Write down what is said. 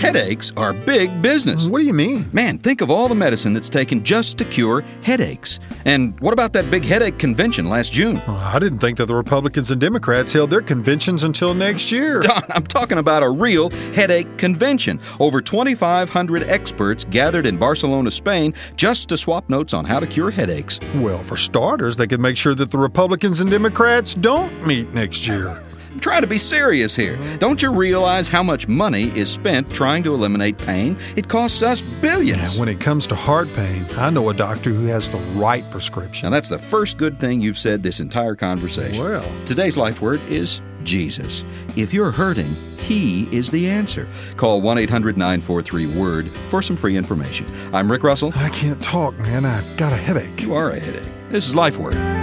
Headaches are big business. What do you mean? Man, think of all the medicine that's taken just to cure headaches. And what about that big headache convention last June? I didn't think that the Republicans and Democrats held their conventions until next year. Don, I'm talking about a real headache convention. Over 2,500 experts gathered in Barcelona, Spain, just to swap notes on how to cure headaches. Well, for starters, they could make sure that the Republicans and Democrats don't meet next year. Try to be serious here. Don't you realize how much money is spent trying to eliminate pain? It costs us billions. When it comes to heart pain, I know a doctor who has the right prescription. Now, that's the first good thing you've said this entire conversation. Well. Today's life word is Jesus. If you're hurting, He is the answer. Call 1-800-943-WORD for some free information. I'm Rick Russell. I can't talk, man. I've got a headache. You are a headache. This is Life Word.